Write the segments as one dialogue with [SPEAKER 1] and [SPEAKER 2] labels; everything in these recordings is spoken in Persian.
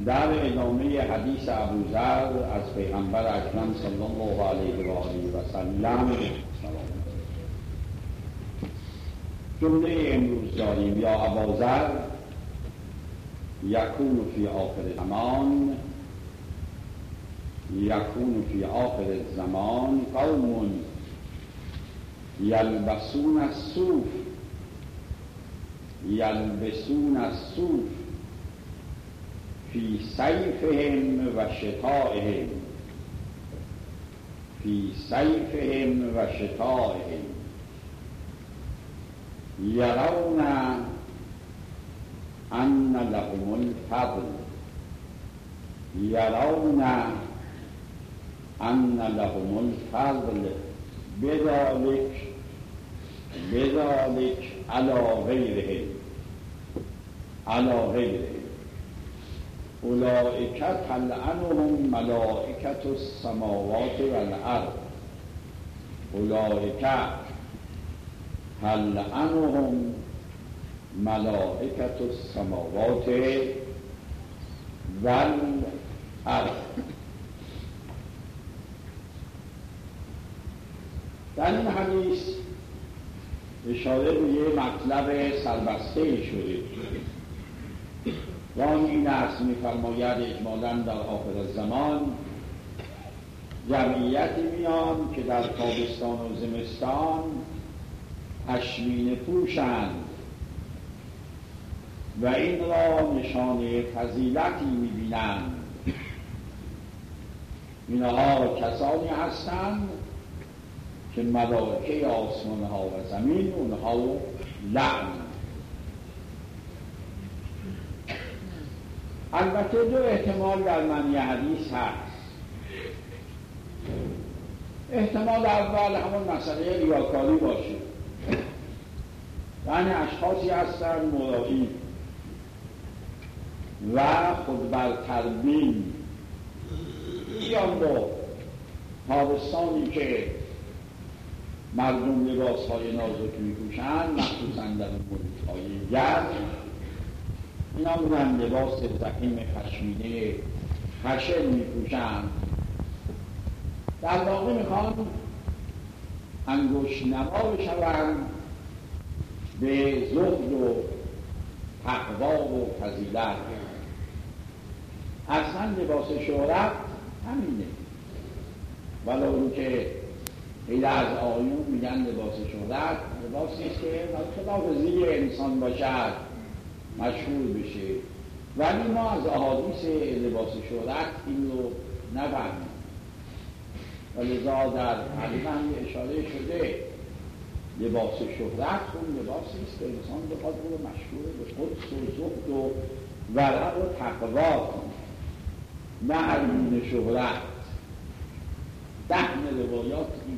[SPEAKER 1] در ادامه حدیث ابوذر از پیغمبر اکرم صلی الله علیه و آله و سلم جمله امروز داریم: یا اباذر یکون فی آخر زمان، یکون فی آخر الزمان قوم یلبسون الصوف، یلبسون الصوف فی صیفهم و شتائهم، فی صیفهم و شتائهم یرون ان لهم الفضل، یرون ان لهم الفضل بذلك علی غیرهم، علی غیرهم اولئک تلعنهم ملائکة السماوات والارض، اولئک تلعنهم ملائکة السماوات والارض. در این حدیث اشاره به یه مطلب سربسته شده و این است می‌فرماید اجمالاً در آخر زمان جمعیتی میان که در تابستان و زمستان پشمینه پوشند و این را نشان فضیلتی می‌بینند. اینها کسانی هستند که ملائکه آسمان ها و زمین اونها رو لعن. البته دو احتمال در معنی حدیث هست. احتمال اول همون مسئله ریاکاری باشه، یعنی اشخاصی هستند مرائی و خود بر تربین بیان با تابستانی که مردم لباس های نازک می‌پوشند، مخصوصاً در محیط‌های گرم، اینا می‌گن لباس ضخیم پشمینه خشن می‌پوشند. در واقع می‌خوان انگشت نما بشوند به زهد و تقوا و فضیلت. اصلا لباس شهرت همینه، ولو اینکه خیلی از آیون میگن لباس شهرت لباسی است که خلاف زیر انسان باشد، مشهور بشه، ولی ما از احادیث لباس شهرت این رو نفهمیم و لذا در حدیث هم اشاره شده لباس شهرت اون لباسی است که انسان بخواد رو مشهور به قدس و زهد و ورع و تقوا کنه، نه علمون شهرت. دهن روایات این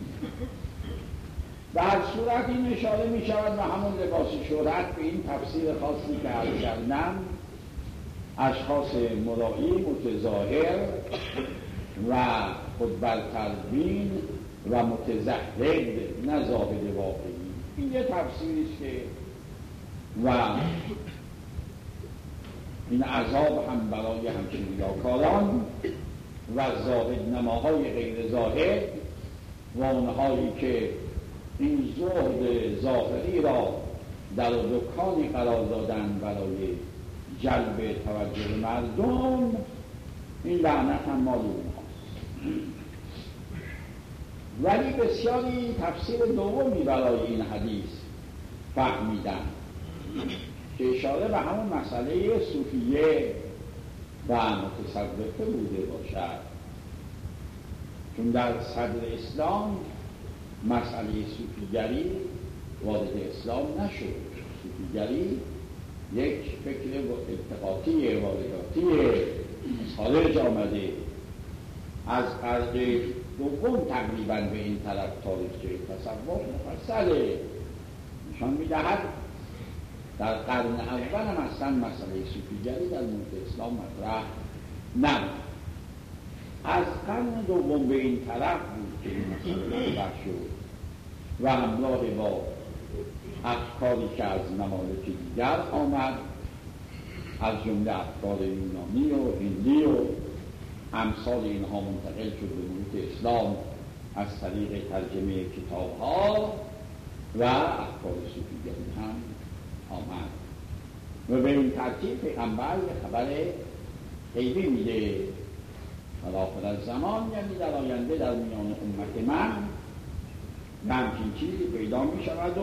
[SPEAKER 1] در صورت این اشاره می شود و همون لباس شهرت به این تفسیر خاصی که عرض کردم، اشخاص مرایی متظاهر و خود برتربین و متزهد، نه زاهد واقعی. این یه تفسیری است که و این عذاب هم برای همچنین ریاکاران و زاهد نماهای غیر زاهد و اونهایی که این زهد ظاهری را در دکانی قرار دادن برای جلب توجه مردم، این لعنت هم مال اونهاست. ولی بسیاری تفسیر دومی برای این حدیث فهمیدن که اشاره به همون مسئله صوفیه و متصوفه بوده باشد، چون در صدر اسلام مسئله صوفیگری وارد اسلام نشد. صوفیگری یک فکر اتقاطی وارداتی از خارج آمده، از قرن دوم تقریبا به این طرف تاریخچه تصوف مفصله نشان میدهد. در قرن اول هم اصلا مسئله صوفیگری در محیط اسلام مطرح نبود. از قرن دوم به این طرف بود که این مسئله مطرح شد و همراه با افکاری که از ممالک دیگر آمد از جمله افکار یونانی و هندی و امثال اینها منتقل شد به محیط اسلام از طریق ترجمه کتاب ها و افکار صوفیگری هم آمد و به این ترتیب پیغمبر خبر غیبی میده در آخر الزمان، یعنی در آینده در میان امت من همچین چیزی پیدا می شود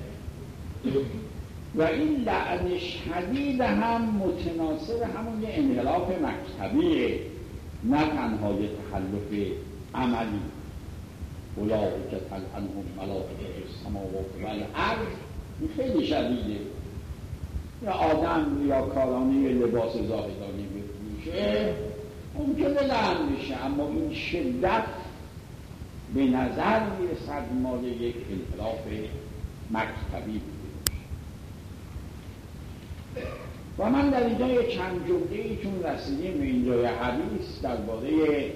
[SPEAKER 1] و این لعن شدید هم متناسب همون یه انحراف مکتبیه، نه تنها یه تخلف عملی. اولئک تلعنهم ملائکة السماوات والارض، این خیلی شدیده. یا آدم یا کارانه لباس زاهدانه بپوشه ممکنه لعن بشه، اما این شدت به نظر میرسد مال یک انحراف مکتبی بوده و من در اینجا یک چند جمله‌ای چون رسیدیم به اینجای حدیث درباره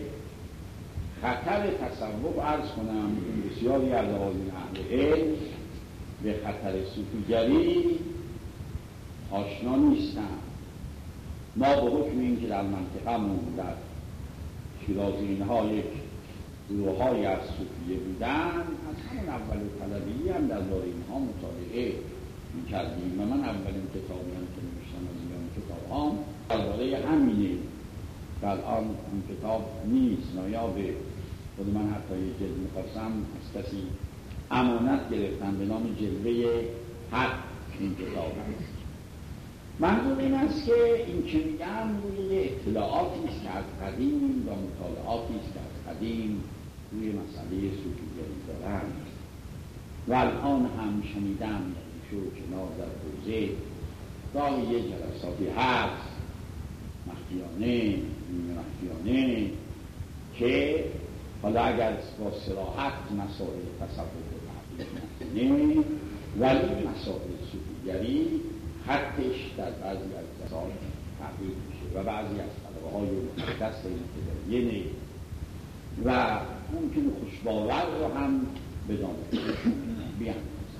[SPEAKER 1] خطر تصوف عرض کنم. بسیاری از آقایون اهل علم به خطر صوفیگری آشنا نیستند. ما به حکم این که در منطقه‌مون در شیراز اینها یک گروه‌های از صوفیه بودن، از همون اول طلبی هم درباره اینها مطالعه می‌کردیم و من اولین کتابی هم که نوشتم از این کتاب‌ها درباره همینه. الان این کتاب نیست، نایابه. خود من حتی یک جلد می‌خواستم از کسی امانت گرفتم به نام جلوه حق این کتاب هست. منظور این است که این که میگم روی اطلاعاتی است که از قدیم و مطالعاتی است که از قدیم روی مسئله صوفیگری دارند و الان هم شنیدم شو کنار در حوزه گاهی یه جلساتی هست مخفیانه نیمه مخفیانه که حالا اگر با صراحت مسائل تصوف و تحقیق نکنه، ولی مسائل صوفیگری خطش در بعضی از جلسات تحقیق میشه و بعضی از طلبه‌های مقدس متدینه و ممکن خوشباور رو هم بدانه بیان.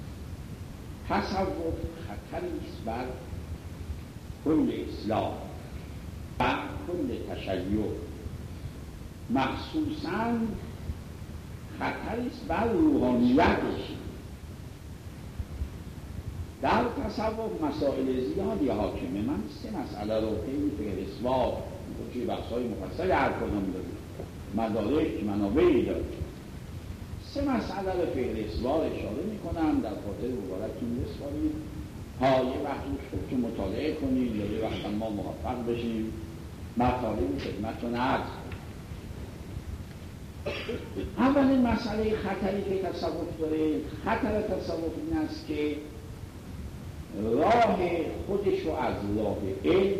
[SPEAKER 1] تصوف خطری است بر کل اسلام و کل تشیع، مخصوصاً خطری است بر روحانیتش. در تصوف مسائل زیادی حاکمه. من 3 مسئله رو خیلی فهرستوار توی بحث‌های مفصل هر کدام داریم، مدارک منابعی داریم. 3 مسئله رو فهرستوار اشاره می‌کنم، در خاطر مبارکتون بسپارید تا یه وقت روش که مطالعه کنید یا یه وقت ما موفق بشیم مطالبی خدمتتون عرض کنیم. اولین مسئله خطری که تصوف داره، خطر تصوف این است که راه خودش رو از راه علم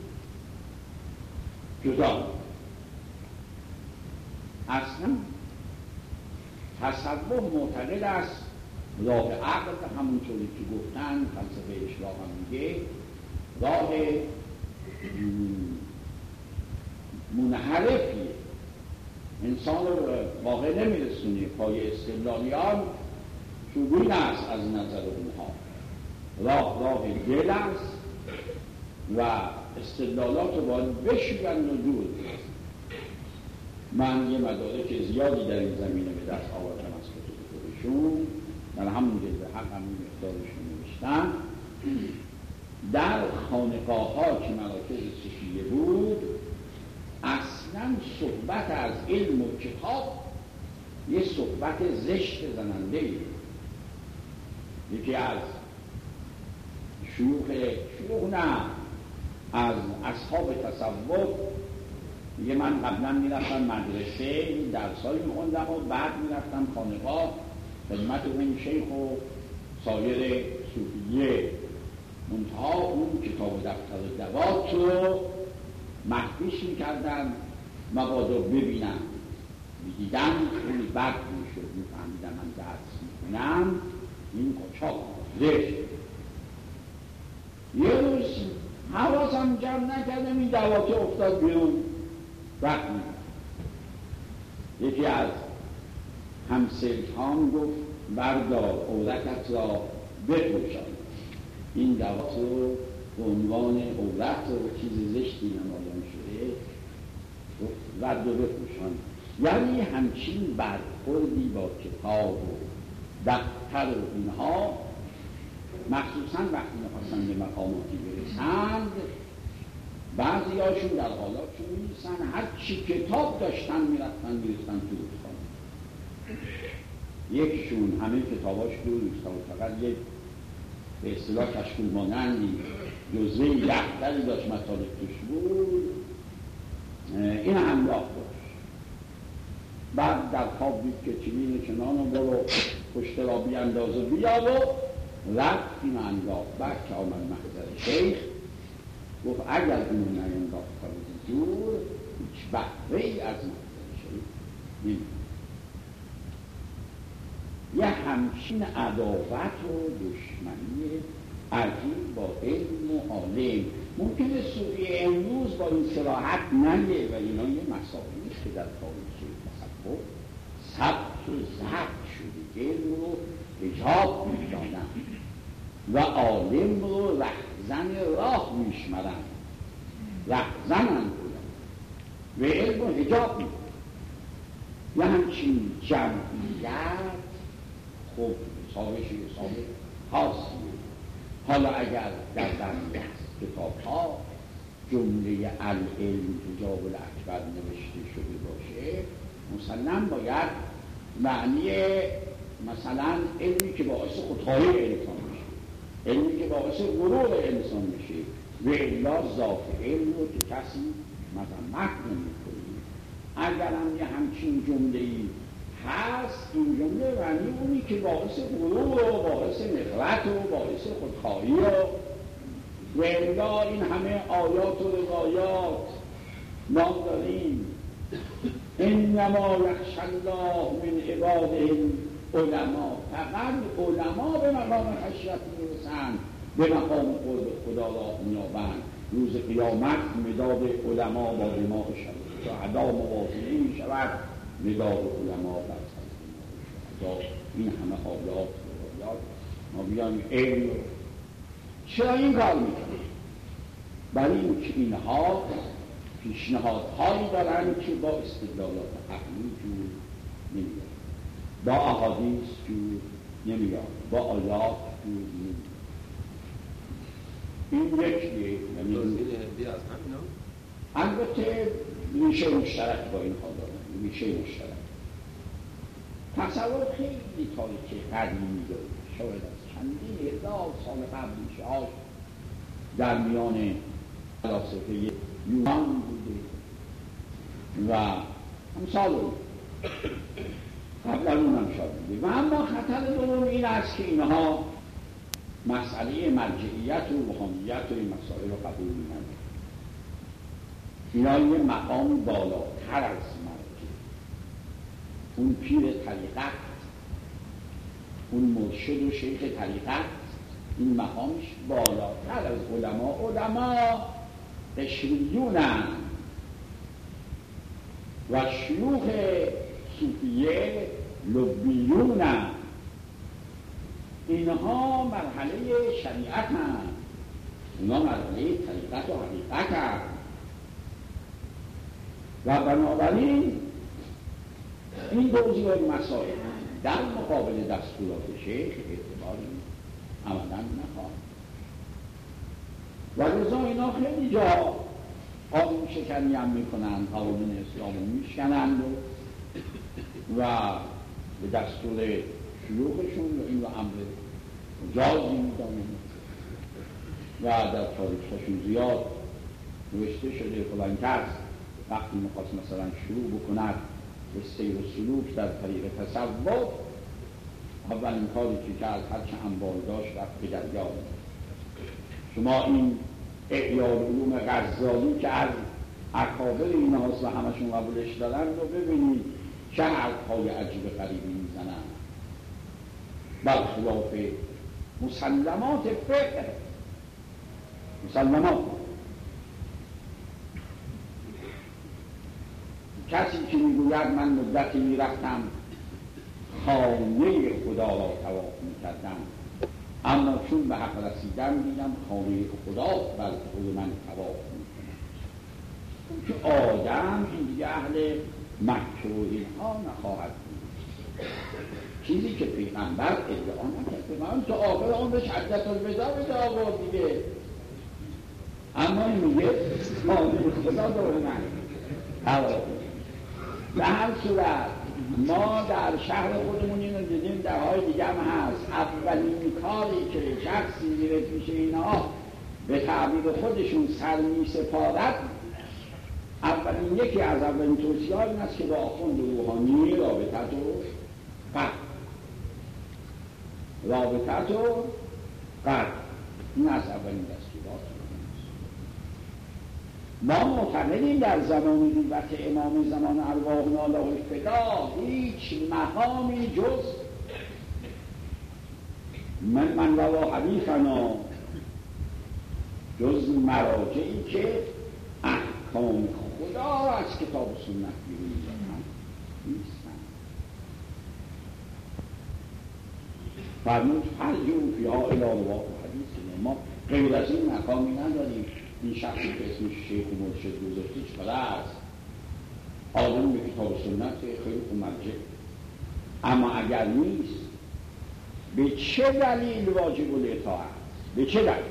[SPEAKER 1] جدا. اصلا تصوف معتقد است راه عقل، همونطوری که گفتن فلسفه اشراق هم میگه راه منحرفیه، انسان رو واقع نمیرسونه. پای استدلالیان چوبین است از نظر اونها. راه دل است و استدلالات رو باید بشویند و دور. من یه مدارک زیادی در این زمینه به دست آوردم از کتب خودشون، در همون جلوه حق همون مقدارشون نوشتن. در خانقاه ها که مراکز صوفیه بود اصلا صحبت از علم و کتاب یه صحبت زشت زننده. یکی از شیوخ نه از اصحاب تصوف میگه من قبلا میرفتم مدرسه درسایی میخوندم و بعد میرفتم خانقاه خدمت اون شیخ و سایر صوفیه، منتها اون کتاب و دفتر دوات رو مخفیش میکردم مبادا ببینم. میدیدم خیلی بد میشد، میفهمیدم من درس میکنم این قاچاق زشت. یه روز حواسم جمع نکردم این دواته افتاد بیرون وقت میدم. یکی از همسلطان گفت بردار عورتت را بپوشان، این دوات رو به عنوان عورت و چیز زشتی نمایان شده رد و بپوشان. یعنی همچین برخوردی با کتاب و دفتر و اینها، مخصوصا وقتی می‌خواستن به مقاماتی برسند، بعضی هاشون در حالاتشون می‌رسن هر چی کتاب داشتن میرفتن تو رودخانه. یکشون همه کتاباش دوست و فقط یک به اصطلاح کشکول مانندی جزوه‌ای دفتری داشت مطالب توش بود، این همراه داشت. بعد در خواب دید که چنین چنان و برو پشت را بیانداز و بیا و رفت این انداخت. بعد که آمد محضر شیخ گفت اگر اینو نینداخت تا دور هیچ بهره‌ای از محضر شیخ نمید. یه همچین عداوت و دشمنی عجیب با علم و عالم. ممکنه صوفی امروز با این صراحت نگه و اینا یه مسائلی که در تاریخ تصوف ثبت و ضبط شده، علم رو حجاب می‌دانن و عالم رو رهزن راه میشمرن، رهزنن و علم رو حجاب می‌دانن. یه همچین جمعیت خب حسابش حساب خاصیه. حالا اگر در بنده کتاب ها جمله العلم حجاب الاکبر نوشته شده باشه، مسلم باید معنی مثلا علمی که باعث خودخواهی انسان میشه، علمی که باعث غرور انسان میشه و الا ذات علم رو که کسی مذمت نمی‌کنه. اگر هم یه همچین جمله‌ای هست، این جمله معنی اونی که باعث غرور و باعث نفرت و باعث خودخواهی و الا این همه آیات و روایات ما داریم. انما یخشی الله من عباده العلماء. فقط علما به مقام خشیت میرسند، به مقام قرب خدا را می‌یابند. روز قیامت مداد علما با دماغ شهدا موازنه می‌شود، مداد علما بر شهدا. این همه آیات و روایات ما بیان علم. چرا این کار میکنه؟ برای اینکه اینها پیشنهادهایی دارند که با استدلالات عقلی جور نمیاد، با احادیث جور نمیاد، با آیات جور نمیاد. این یکیه. البته ریشه مشترک با این دارن، ریشه مشترک. تصور خیلی تاریخی قدیمی داره، شاید از چندین هزار سال قبل ریشه‌هاش در میان فلاسفه یونان بوده و امثال قبل اونم شاید بوده. و اما خطر دوم این است که اینها مسئله مرجعیت و روحانیت و این مسائل رو قبول می‌کنند. اینا یه مقام بالاتر از مرجع، اون پیر طریقت، اون مرشد و شیخ طریقت، این مقامش بالاتر از علما. علما قشریونن و شیوخ صوفیه لبیونن. اینها مرحله شریعت هم، اینها مرحله طریقت و حقیقت هم. و بنابراین این دوزیار مسائل در مقابل دستورات شیخ اعتباری عملا نخواهد. و لذا اینا خیلی جا قانون شکنی هم میکنن، قوانین اسلام رو میشکنند و به دستور شیوخشون این رو امر جازی میدانند و در تاریخشون زیاد نوشته شده. فلان کس وقتی میخواست مثلا شروع بکند به سیر و سلوک در طریق تصوف، اولین کاری که کرد هرچه انبار داشت رفت به دریا. شما این احیاء العلوم غزالی که از اکابر این هاست و همشون قبولش دارن رو ببینید چه حرفهای عجیب غریبی میزنن برخلاف مسلمات فقه. مسلمات کسی که میگوید من مدتی میرفتم خانه خدا را طواف میکردم، اما چون به حق رسیدم دیدم خانه خدا بر خود من طواف میکنم. که آدم این دیگه اهل مکه و اینها نخواهد بود. چیزی که پیغمبر ادعا نکرد من تا آخر اون به شدت الوداع ادعا بود دیگه. اما این میگه خانه خدا دور من. به هر صورت ما در شهر خودمون اینو دیدیم، در های دیگه هم هست. اولین کاری که شخصی میره پیش اینا به تعبیر خودشون سر میسپارد، یکی از اولین توصیه این است که با آخوند روحانی رابطت و قرد این از اولین دستورات. ما معتقدیم در زمان نوبت امام زمان ارواحنا له الفدا هیچ مقامی جز من روا حدیثنا، جز مراجعی که احکام خدا از کتاب و سنت بیرون می‌آورند نیستن. فرمود فرجعوا فیها الی رواة حدیثنا. ما غیر از این مقامی نداریم. این شخصی که اسمش شیخ و مرشد گذاشته چقدر است، آدم به کتاب و سنت خیلی خوب مرجع. اما اگر نیست به چه دلیل واجب الاطاعت؟ به چه دلیل؟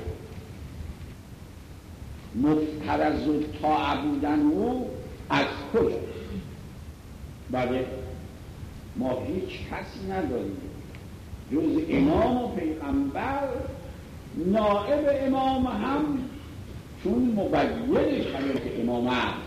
[SPEAKER 1] مفترض الطاعه بودن او از کجا؟ بله ما هیچ کسی نداریم جز امام و پیغمبر، نائب امام هم چون مبین شریعت امام است.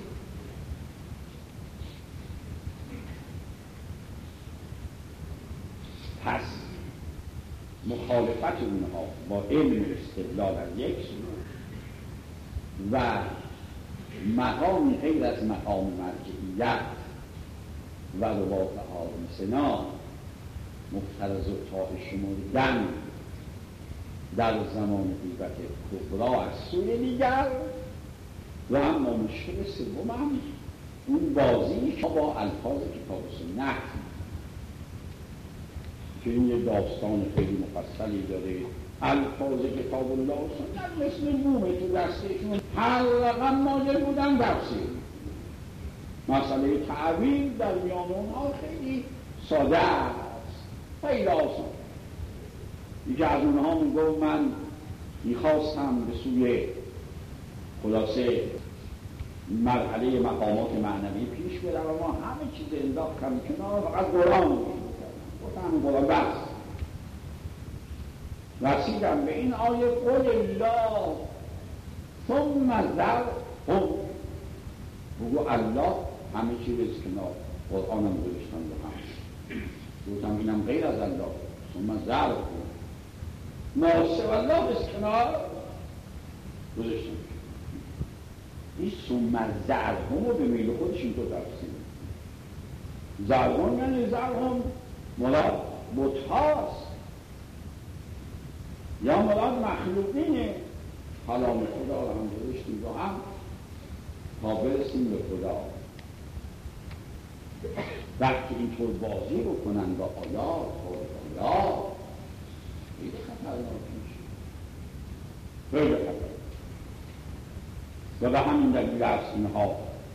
[SPEAKER 1] پس مخالفت اونها با علم استدلال از یک سو و مقام غیر از مقام مرجعیت و رواة حادثنا مفترض الطاعه شمردن در زمان غیبت کبرا از سوی دیگر. و اما مشکل سوم هم اون بازی که با الفاظ کتاب و سنت که این یه داستان خیلی مفصلی داره. الفاظ کتاب الله و سنت مثل مومه تو دستشون هر رقم ماجر بودن درسی. مسئله تعویل در میان اونها خیلی ساده است، خیلی آسان. یکی از اونها میگو من میخواستم به سوی خلاصه مرحله مقامات معنوی پیش برم و ما همه چیز انداختم کنار، فقط قرآن گفتم قرآن بس. رسیدم به این آیه قل الله ثم ذرهم، بگو الله همه چیز کنار، قرآن هم گذاشتم به هم. گفتم اینم غیر از الله، ثم ذرهم ما سوى الله بس کنار گذاشتم. این ثم ذرهم رو به میل خودش اینطور تفسیر. ذرهم یعنی ذرهم مراد بت‌هاست یا مراد مخلوقینه. کلام خدا رو هم گذاشتیم رو هم تا برسیم به خدا. وقتی اینطور بازی رو کنن با آیات خدا خیلی خطرناک میشه، خیلی خطرناک. و به همین دلیل است اینها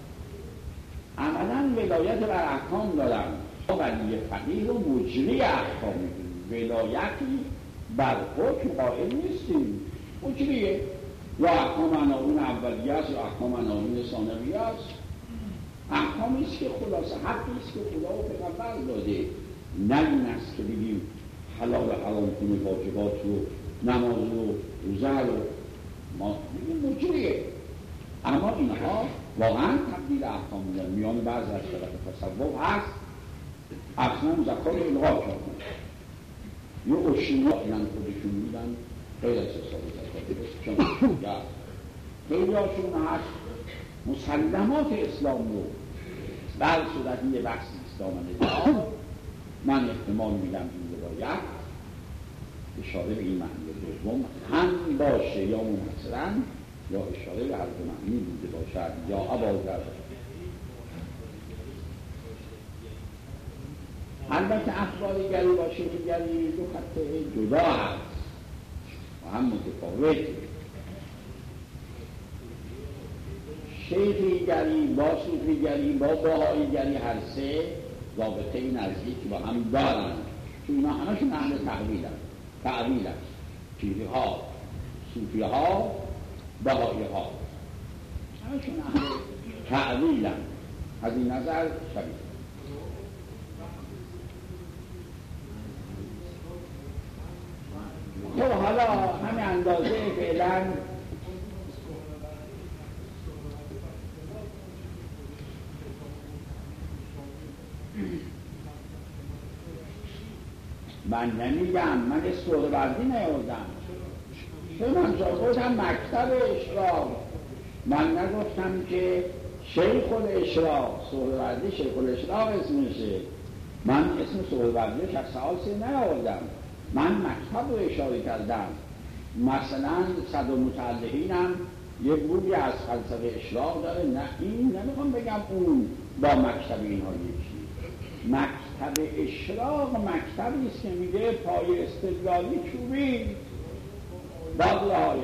[SPEAKER 1] عملا ولایت بر احکام دارن. ولی فقیه و مجری احکام میدونیم، ولایتی بر حکم قائل نیستیم، مجریه. یا احکام عناوین اولیه است یا احکام عناوین ثانویه است. احکامی است که خلاصه حقی است که خدا و پیغمبر داده. نه این است که بگیم حلال حرام کنه، واجبات رو، نماز رو، روزه رو، ما بگیم مجریه. اما اینها واقعا تبدیل احکام میدن. میان بعض از طرف تصوف هست اصلا زکات الغا کردن، یه اشیاء اینن خودشون میدن غیر از حساب زکات چون خیلی هاشون هست مسلمات اسلام رو بر صورت یه بحثی اسلام من احتمال میدم این روایت اشاره به این معنی دوم هم باشه یا منحصراً یا اشاره به هر دو معنی بوده باشد یا اباذر. البته اخبار گری باشه که گری دو خط جدا هست. و هم متفاوت. شیخیگری با صوفیگری با بهائیگری هر سه رابطه نزدیک با هم دارن، چون اینا همشون اهل تعویل هست. شیخی ها، صوفی ها، بهایی ها همشون اهل تعویل هست. از این نظر شبیه. خب حالا همین اندازه فعلا من نمیگم، من سهروردی نیاوردم، چون من گفتم مکتب اشراق، من نگفتم که شیخ الاشراق، سهروردی شیخ الاشراق اسمشه. من اسم سهروردی شخص خاصی نیاوردم، من مکتب رو اشاره کردم. مثلا صدرالمتعلقینم یک بودی از فلسفه اشراق داره. نه این نمیخوام بگم اون با مکتب اینها یکی. مکتب اشراق مکتبی است که میگه پای استدلالی چوبی باقله های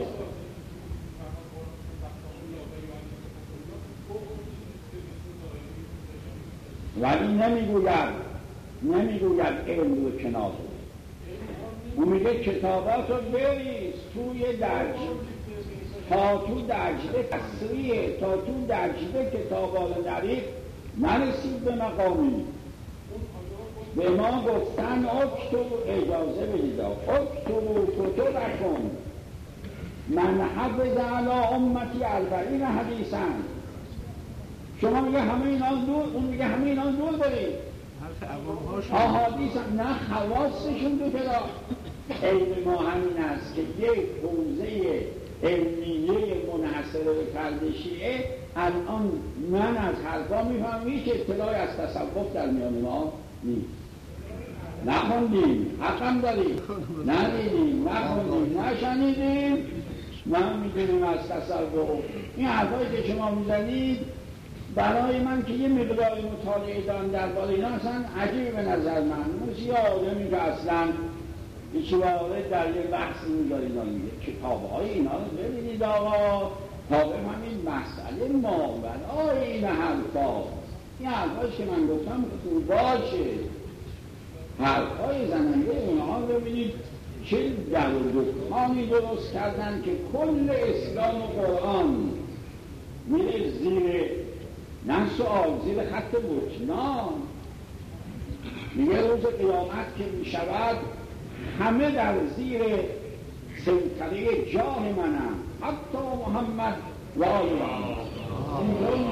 [SPEAKER 1] ولی نمیگوید علم رو کنار. اون میگه کتابات رو بریز توی درج، تا تو دجله تصریه، تا تو دجله کتابات نریخ نرسید به مقامی. به ما گفتن اکتب، اجازه بدید اکتب کتب کن من حفظ علی امتی 40 حدیثا. شما میگه همه اینا دور، اون میگه همه اینا دور برید احادیث نه خواستشون دو کلا. علم ما همین است که یک حوزه علمیه منحصر به فرد شیعه الان من از حرفا میفهمم هیچ اطلاعی از تصوف در میان ما نیست. نخوندیم، حقم داریم، ندیدیم، نخوندیم، نشنیدیم، من میدونیم از تصوف. این حرفایی که شما میزنید برای من که یه مقدار مطالعه دارم درباره اینا اصلا عجیب به نظر من. مثل یه آدمی که اصلا هیچ وارد در یه بحثی میذاره اینا میگه کتاب‌های اینا رو ببینید آقا تا بفهمید مسئله ماورای این حرفا. این حرفایی که من گفتم خوب باشه، حرفای زننده اونها رو ببینید چه در دکانی درست کردن که کل اسلام و قرآن میره زیر نه سؤال، زیر خط بطنان. میگه روز قیامت که میشود همه در زیر سیطره جاه منم، حتی محمد و آل محمد.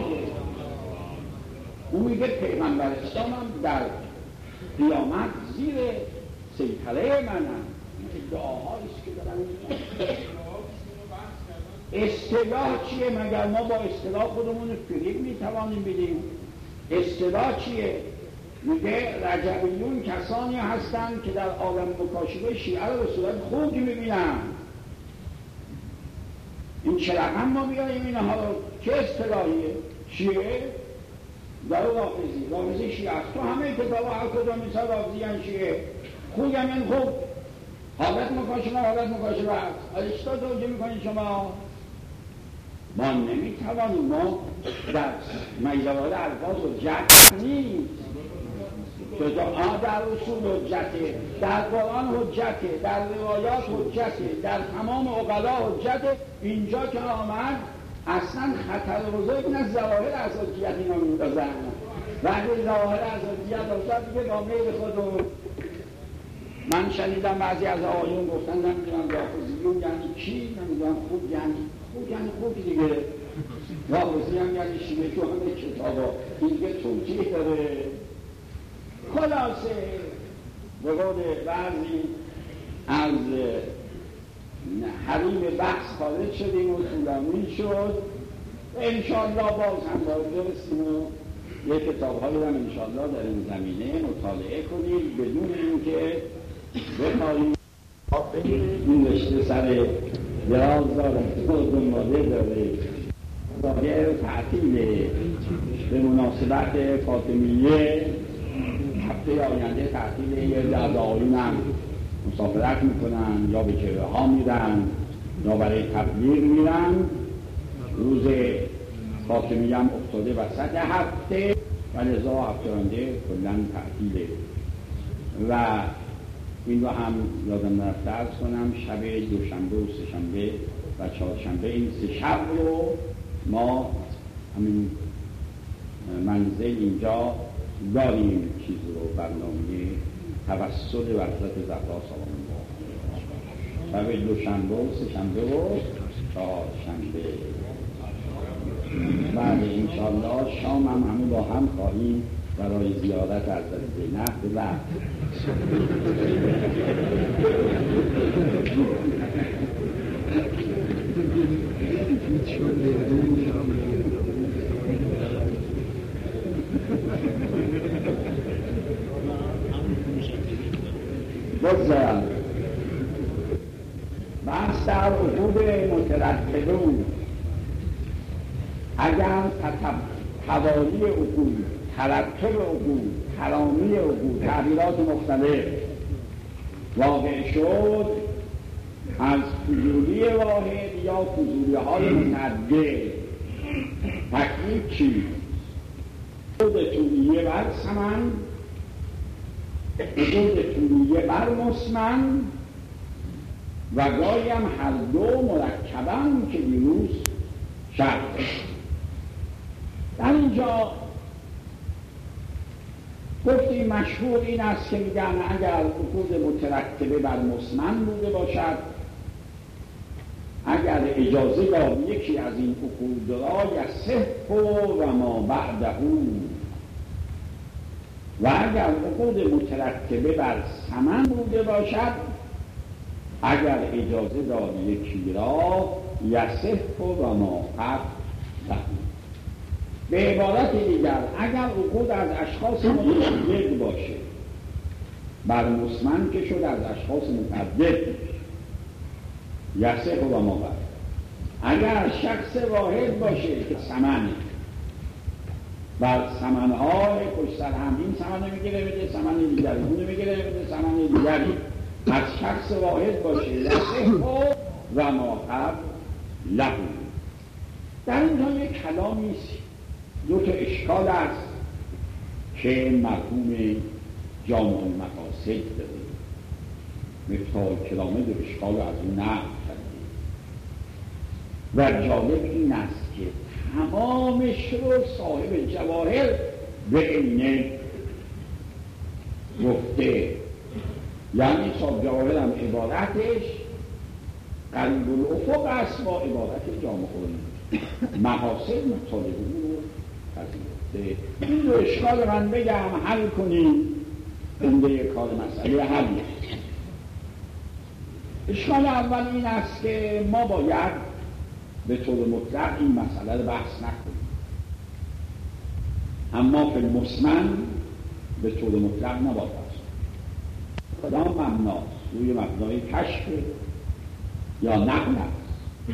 [SPEAKER 1] اون میگه پیغمبرستان هم در قیامت زیر سیطره منم. ادعاهاییست که دارن اصطلاح چیه؟ مگر ما با اصطلاح خودمون فریب میتوانیم بدیم؟ اصطلاح چیه؟ میگه رجعیون کسانی هستند که در عالم مکاشفه شیعه رو به صورت خوب میبینن. این چه رقم ما بیاییم اینها رو؟ چه اصطلاحیه؟ شیعه؟ در رافضی شیعه است. تو همه کتاب هر کدام میسا رافضی هم شیعه خوب هم این خوب حالت مکاشفه است. حالا چطور توجه میکنید شما؟ ما نمیتوانیم، ما در مجلوات الفاظ حجت نیست، در اصول حجته، در قرآن حجته، در روایات حجته، در تمام عقلا حجته. اینجا که آمد اصلا خطر بزرگ این از ظواهر از حجیت اینا میندازن. وقتی ظواهر از حجیت افتاد دیگه با میل خودمون. من شنیدم بعضی از آقایون گفتن نمیدونم رافضیون یعنی چی؟ نمیدونم خوب یعنی خوب دیگه. رافضی هم یعنی شیعه تو همه کتابا این دیگه توجیه داره. خلاصه به قول بعضی از حریم بحث خارج شدیم و طولانی شد. انشاءالله باز هم باید برسیم و یک کتاب‌هایی هم انشاءالله در این زمینه مطالعه کنیم بدون اینکه بخواهیم این رشته سر دراز دارم دنباله داره. ظاهر تعطیل به مناسبت فاطمیه هفته آینده تعطیل یه دعایون هم مسافرت میکنن یا به جبهه ها میرن یا برای تبلیغ میرن، روز فاطمیه هم افتاده وسط هفته و لذا هفته رانده کلا تعطیله. و این رو هم یادم نرفته عرض کنم، شب دوشنبه و سه‌شنبه و چهارشنبه این 3 شب رو ما همین منزل اینجا داریم چیز رو، برنامه توسل وحدت زهرا سلام الله، شب دوشنبه و سه‌شنبه و چهارشنبه. بعد انشاءالله شام هم همون با هم خواهیم برای زیارت حضرت زینب و بگذارم بحث در عقود مترتبه بود. اگر حوالی عقود، ترتب عقود، ترامی عقود، تعبیرات مختلف واقع شد، از فضولی واحد یا فضولی های متعدد تکلیف چی؟ عقود طولیه بر ثمن، عقود طولیه بر مسمن و گاهی هم هر دو مرکبن که دیروز شرط. در اینجا گفتیم مشهور این است که میگن اگر عقود مترتبه بر مسمن بوده باشد، اگر اجازه داد یکی از این عقود را یصح و ما بعده، و اگر عقود مترتبه بر ثمن بوده باشد، اگر اجازه داد یکی را یصح و ما بعده. به عبارت دیگر اگر عقود از اشخاص متعدد باشه، بر مسمن که شد از اشخاص متعدد یصح و ما بعده. اگر شخص واحد باشه که ثمن بر ثمن‌های پشت سر هم، این ثمن میگیره بده ثمن دیگری، اون میگیره بده ثمن دیگری، از شخص واحد باشه یصح و ما بعده. در اینجا یک کلامی است، دو تا اشکال است که مرحوم جامع المقاصد داره، مفتاح کلامه دو اشکال از اون نقل کرده و جالب این است که تمامش رو صاحب جواهر به عینه گفته. یعنی صاحب جواهر هم عبارتش قریب الافق است با عبارت جامع المقاصد مطالبه رو پذیرفته. این دو اشکال من بگم حل کنیم، عمده کار مسئله حل. اشکال اول این است که ما باید به طور مطلق این مسئله رو بحث نکنیم، اما فی المسمن به طور مطلق نباید بحث کنیم. کدام مبناست؟ روی مبنای کشف یا نقل است؟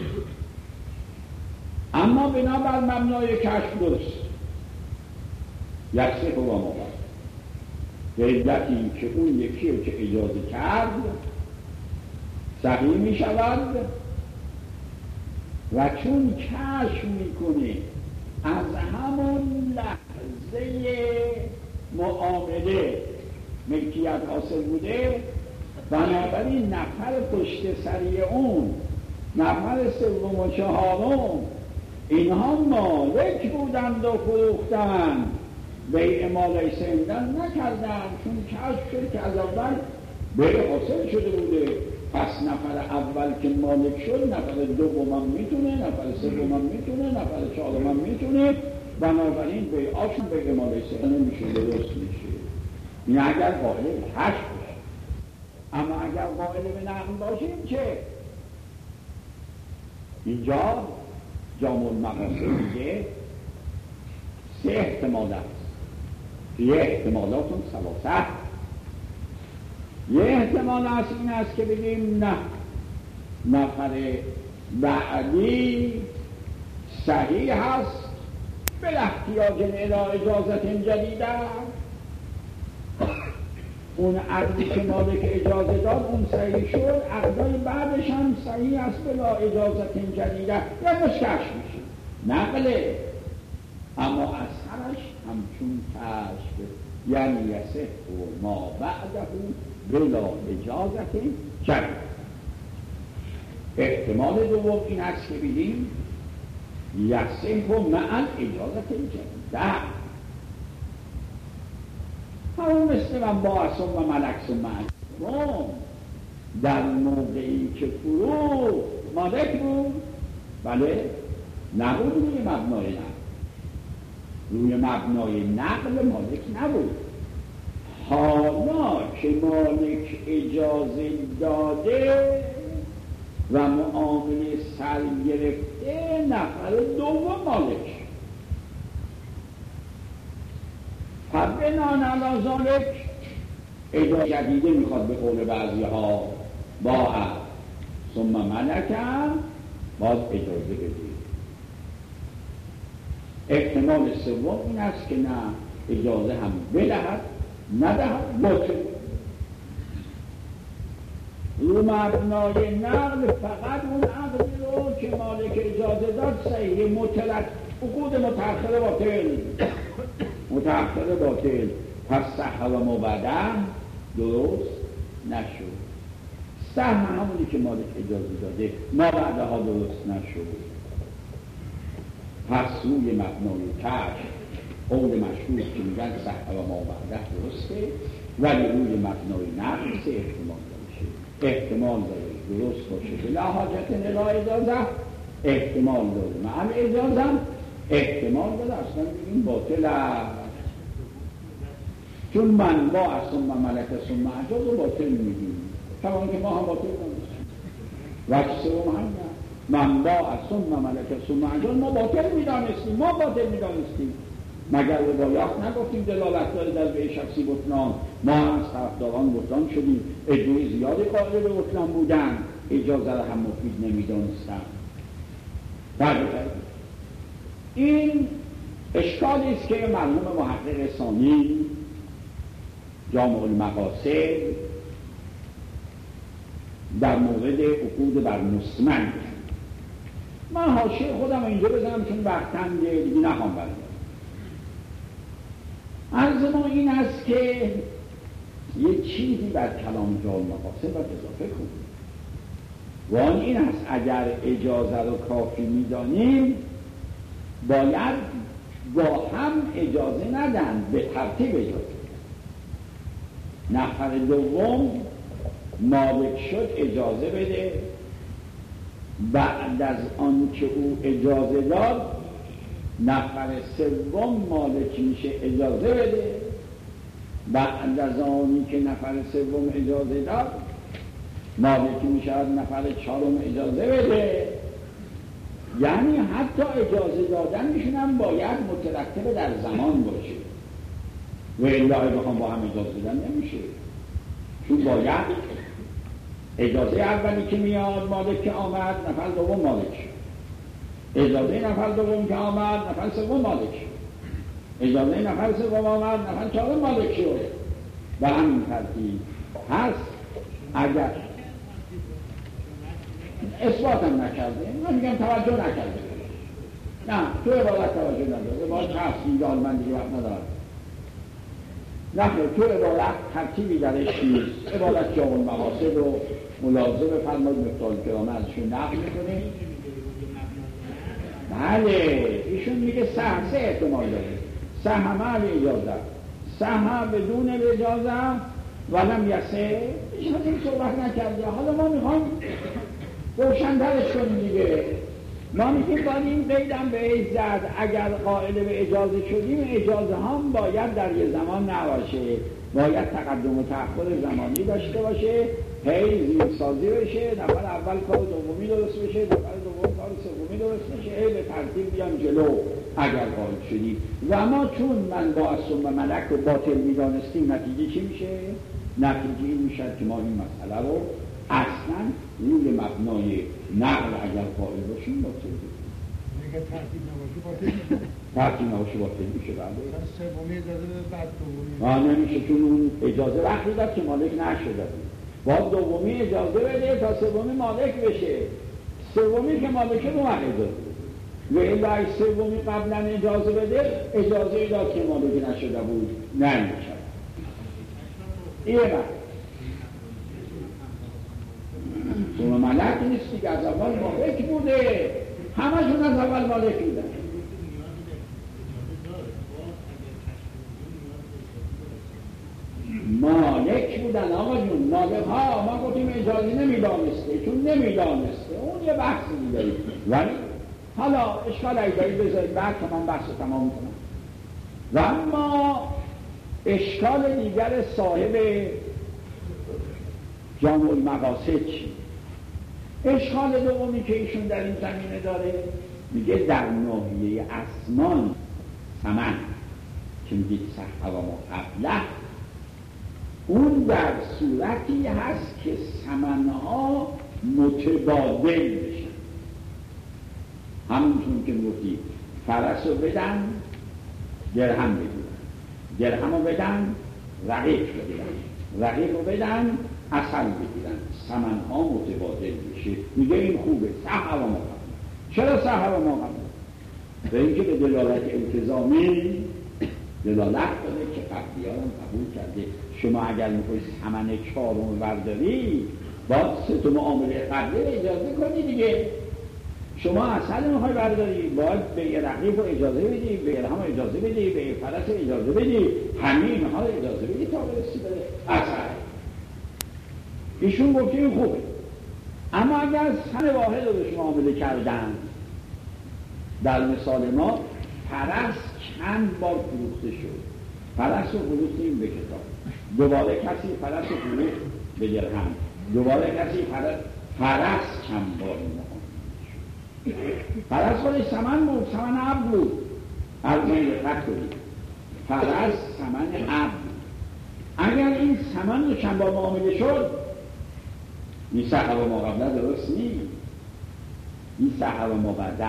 [SPEAKER 1] اما بنابر مبنای کشف درست یصح و ما بعده، به علتی که اون یکی رو که اجازه کرد صحیح می شود و چون کشف میکنه از همون لحظه معامله ملکیت حاصل بوده، بنابراین نفر پشت سری اون، نفر سوم و چهارم، اینها مالک بودند و فروختند، بیع مالای سندن نکردند، چون کشف شد که از اول بیع حاصل شده بوده. پس نفر اول که مالک شد نفر دوم هم میتونه، نفر سوم هم میتونه، نفر چهارم هم میتونه، بنابراین بیعاشون بیع مالای سندن نمیشه، درست میشه. این اگر قائل کشف باشه. اما اگر قائل به نقل باشیم چه؟ اینجا جامع المقاصد میگه 3 احتمال است. یه احتمالاتون ثلاثه. یه احتمال است این است که بگیم نه، نفر بعدی صحیح هست بلا احتیاج الی اجازت جدیده، اون عقدی که مالک اجازه داد اون صحیح شد، عقدای بعدش هم صحیح است بلا اجازت جدیده یا مشکش میشه نقله، اما اثرش همچون کشف، یعنی یصح ما بعده بلا اجازت جدیده. احتمال دوم این است که بگیم یصح مع اجازت جدیده، همون مثل من با اصم و ملکس و معلوم در موقعی که فرو مالک بود، بله نبود روی مبنای نقل، روی مبنای نقل مالک نبود. حالا که مالک اجازه داده و معامله سر گرفته، نفر دوم مالک فبنان علی ذالک اجازه جدیده میخواد به قول بعضی ها با ثم ملکم باز اجازه بده. احتمال سوم این است که نه اجازه هم بدهد ندهد باطل. رو مبنای نقل فقط اون عقلی رو که مالک اجازه داد صحیح، مطلق عقود متأخر باطل پس صح و مبدع درست نشد. صح همونی که مالک اجازه داده، مبدعها درست نشد. پس روی مبنای کشف قول مشهور که میگن صح و مبدع درسته، ولی روی مبنای نقل سه احتمال داره. احتمال داره درست باشه بلا حاجت الی اجازه، احتمال داره مع اجازه، احتمال داره اصلا بگیم باطل است. چون من با ثم ملک ثم اجاز و باطل میگیم، طبعا که ما هم باطل نمیستیم وقت سوم هم من با ثم ملک ثم اجاز ما باطل میدانستیم مگر روایات نگفتیم دلالت داره در به شخصی بطلان، ما از طرفداران بطلان شدیم، عده زیادی قائل به بطلان بودن، اجازه را هم مفید نمیدانستن. این اشکالی است که مرحوم محقق ثانی جامع المقاصد در مورد عقود بر مسمن، من حاشیه خودم اینجا بزنم چون وقتم دیگه نخوام برم. عرض ما این است که یه چیزی بر کلام جامع المقاصد باید اضافه کنیم و آن این است اگر اجازه رو کافی میدانیم باید با هم اجازه ندن، به ترتیب اجازه. نفر دوم مالک شد اجازه بده، بعد از آن که او اجازه داد نفر سوم مالک میشه اجازه بده، بعد از آنی که نفر سوم اجازه داد مالک میشه نفر چهارم اجازه بده. یعنی حتی اجازه دادنشون هم باید مترتب در زمان باشه و الا بخوام با هم اجازه دادن نمیشه، چون باید اجازه اولی که میاد مالک که آمد نفر دوم مالک شد، اجازه نفر دوم که آمد نفر سوم مالک شد، اجازه نفر سوم آمد نفر چهارم مالک شد و همین ترتیب هست. اگر اثبات هم نکرده، من میگم توجه نکرده، نه تو عبارت توجه نداره، باید تفصیل دار من دیگه وقت ندارم، نه تو عبارت ترتیبی درش نیست. عبارت جامع المقاصد رو ملاحظه بفرمایید، مفتاح کرامه ازشون نقل میکنه. بله ایشون میگه سه احتمال داره، سهم علی اجازه، سهم بدون اجازه ولم یصح. ایشون این صحبت نکرده. حالا ما میخوایم روشن‌ترش کنیم دیگه. ما میگیم باید این قیدم به زد، اگر قائل به اجازه شدیم اجازه هم باید در یه زمان نباشه، باید تقدم و تأخر زمانی داشته باشه، هی زیرسازی بشه، نفر اول کار دومی درست بشه، نفر دوم کار سومی درست بشه، هی به ترتیب بیان جلو اگر قائل شدیم. و ما چون من با ثم ملک رو باطل میدانستیم، نتیجه چی میشه؟ نتیجه این میشه که ما این مسئله رو اصلا روی مبنای نقل اگر قائل باشیم باطل بکنیم.
[SPEAKER 2] اگر ترتیب نباشه باطل
[SPEAKER 1] ترجمه هاشو باطل میشه. بله
[SPEAKER 2] سومی اجازه بده بعد دومی
[SPEAKER 1] نمیشه، چون اون اجازه وقتی داد که مالک نشده بود. باید دومی اجازه بده تا سومی مالک بشه. سومی که مالکه دو وقت اجازه و الا سومی قبلا اجازه بده، اجازه داد که مالک نشده بود نمیشه. این وقت اون ملک نیستی که از اول مالک بوده، همشون از اول مالک بودن. مالک بودن آقا جون، مالک ها. ما گفتیم اجازه نمیدانسته، چون نمیدانسته اون یه بحثی داریم. ولی حالا اشکال ایداری بذارید بعد که من بحث تمام کنم. و اما اشکال دیگر صاحب جامع المقاصد چی؟ اشکال دومی که ایشون در این زمینه داره، میگه در ناحیه اسمان ثمن که میگه صح و ما قبله، اون در صورتی هست که ثمنها متبادل بشن. همونطور که گفتی فرس رو بدن درهم بگیرن، درهم رو بدن رقیق بگیرن، رقیق رو بدن اصل بگیرن، ثمنها متبادل بشه. میگه این خوبه، صح و ما قبله. چرا صح و ما قبله؟ به اینکه به دلالت التزامی دلالت داده که قبلیارم قبول کرده. شما اگر میخوایی ثمن چهارم برداری باید سه تا معامله قبلی اجازه کنی دیگه. شما اصل میخوای برداری باید به یه رقیب اجازه بدی، به یه هم اجازه بدی، به یه فرس اجازه بدی، همه اینها اجازه بدی تا برسی به اصل. ایشون گفته این خوبه. اما اگر ثمن واحد رو به شما معامله کردن، در مثال ما فرس چند بار فروخته شد، فرس رو فروختیم به کتاب، دوباره کسی فرس رو فروخت به درهم، دوباره کسی فرس چند بار معامله شد. فرس خودش ثمن بود، ثمن عبد بود، عرضه خط کنید، فرس ثمن عبد بود. اگر این ثمن رو چند بار معامله شد، این صح و ما قبله درست نیست، این صح و ما بعده.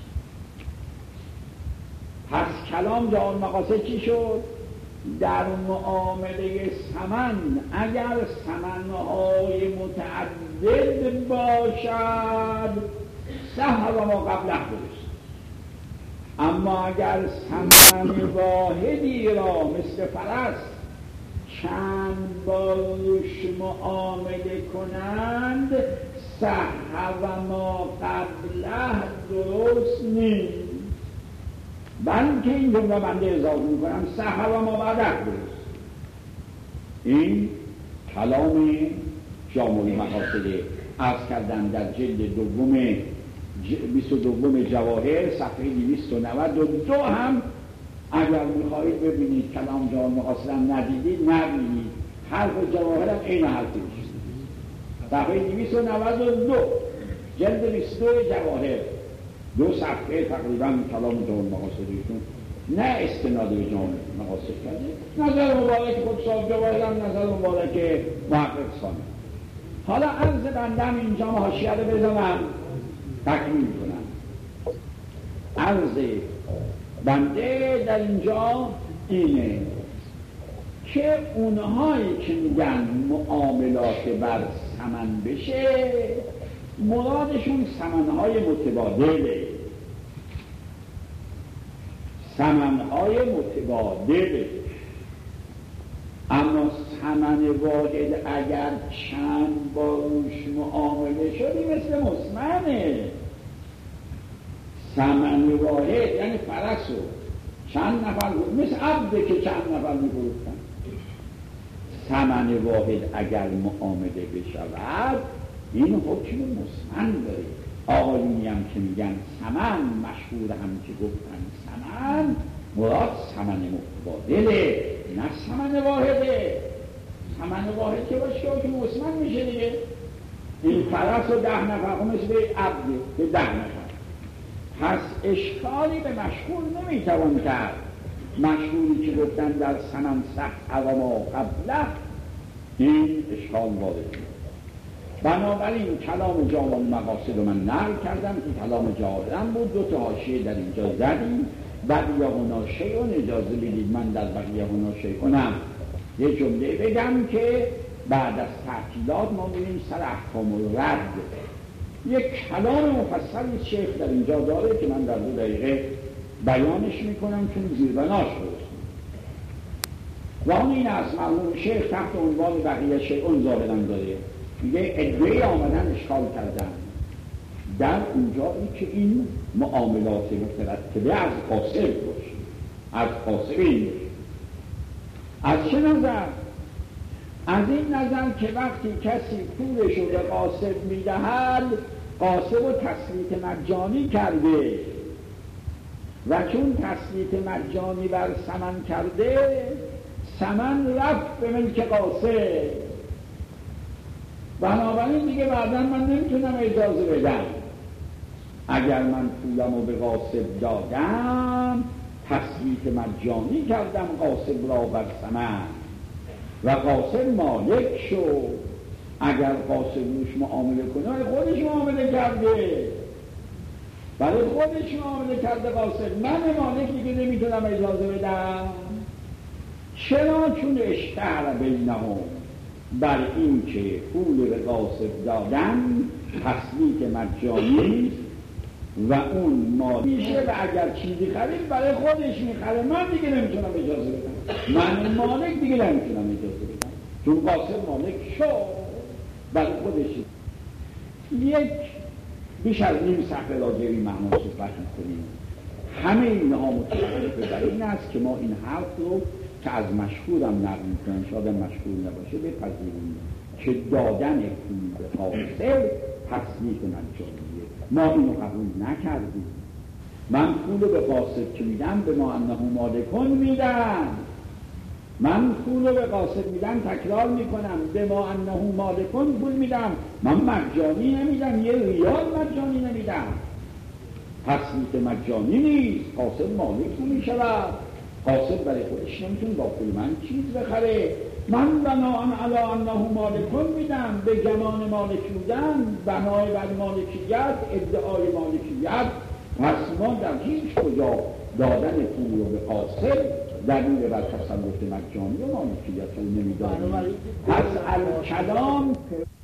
[SPEAKER 1] پس کلام جامع المقاصد چی شد؟ در معامله ثمن اگر ثمن‌های متعدد باشد صح و ما قبله درست. اما اگر ثمن واحدی را مثل فرس چند باروش معامله کنند صح و ما قبله درست نیست. بلکه این جمله بنده اضافه میکنم صح و ما بعده درست. این کلام جامع المقاصد عرض کردن در جلد دوم 22 جواهر صفحه 292 هم اگر میخواهید ببینید کلام جامع المقاصد هم ندیدید نبینید، حرف جواهر هم این حرفی میشه. صفحه 292 جلد 22 جواهر 2 صفحه تقریبا کلام جامع المقاصدشون نه استناد به جامع المقاصد کرده، نظر مبارک خود صاحب جواهر هم نظر مبارک محقق ثانی. حالا عرض بندم اینجا حاشیه رو بزنم تکمیل کنم. عرض بنده در اینجا اینه که اونهایی که میگن معاملات بر ثمن بشه مرادشون ثمنهای متبادله، ثمنهای متبادله. اما ثمن واحد اگر چند باروش معامله شدی مثل مسمنه. ثمن واحد یعنی فرسو چند نفر مثل عبده که چند نفر می‌فروختن. ثمن واحد اگر معامله بشود این حکم مسمن داره. آقایونی هم که میگن ثمن، مشهور هم که گفتن ثمن، مراد ثمن متبادله نه ثمن واحده. ثمن واحد که باشه که مسمن میشه دیگه. این فرس و 10 نفر مثل عبده به 10 نفر. پس اشکالی به مشهور نمیتوان کرد. مشهوری که گفتن در ثمن صح و ما قبله این اشکال وارد شد. بنابراین کلام جامع المقاصد رو من نقل کردم که کلام جاهرم بود. 2 تا حاشیه در اینجا زدیم. بقیه‌نا شیء اجازه بدید من در بقیه‌نا شیء یه جمله بگم که بعد از تعطیلات ما میریم سر احکام الرد. یک کلام مفصلی شیخ در اینجا داره که من در 2 دقیقه بیانش میکنم چون زیربناش بود و اون این از مرحوم شیخ تحت عنوان بقیه شیء ظاهراً داره. میگه ادعای آمدن اشکال کردن در اونجا این که این معاملات مترتبه از قاصر باشه، از قاصر این باشه. از چه نظر؟ از این نظر که وقتی کسی پولش رو به قاصر میدهد قاصر رو تسلیط مجانی کرده و چون تسلیط مجانی بر ثمن کرده ثمن رفت به ملک قاصر، بنابراین دیگه بعدا من نمیتونم اجازه بدم. اگر من پولم رو به قاصر دادم تسلیط مجانی کردم قاصر را بر ثمن و قاصر مالک شد. اگر قاصر روش معامله کنه خودش معامله کرده، برای خودش معامله کرده قاصر، من مالک دیگه نمیتونم اجازه بدم. چرا؟ چون اشتهر بینهم، بر این که پول به قاصر دادن تسلیط مجانی و اون مالی میشه و اگر چیزی خرید برای خودش میخره، من دیگه نمیتونم اجازه بدم، من مالک دیگه نمیتونم اجازه بدم چون قاصر مالک شد برای خودش. یک بیش از نیم صفحه راجع به این معنا صحبت می‌کنیم. همه اینها متعلق به این است که ما این حرف رو که از مشهورم نقل می‌کنم، شاید مشهور نباشه، بپذیریم که دادن پول به قاصر تسلیط مجانیه. ما اینو قبول نکردیم. من پول به قاصر که میدم به ما انه مالکون میدم، من پول به قاصر میدم، تکرار میکنم، به ما انه مالکون پول میدم، من مجانی نمیدم، یه ریال مجانی نمیدم. تسلیط مجانی نیست، قاصر مالک نمیشود، قاصر برای خودش نمیتونه با پول من چیز بخره. من بناءً علی انه مالکون میدم، به گمان مالک بودن، بنای بر مالکیت، ادعای مالکیت. پس ما در هیچ کجا دادن پول رو به قاصر دلیل بر تسلط مجانی و مالکیت رو نمیدانیم. پس الکلام